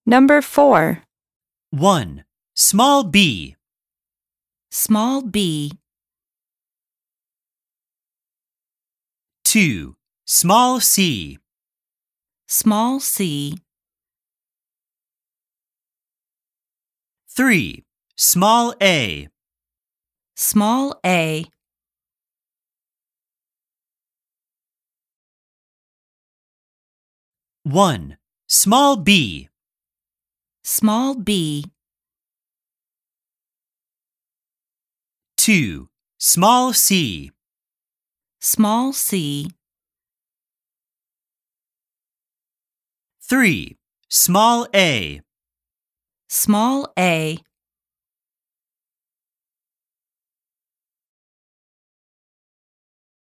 Number 4. 1. Small b. Small b. 2. Small c. Small c. 3. Small a. Small a. 1. Small b. Small b. 2. Small c. Small c. 3. Small a. Small a.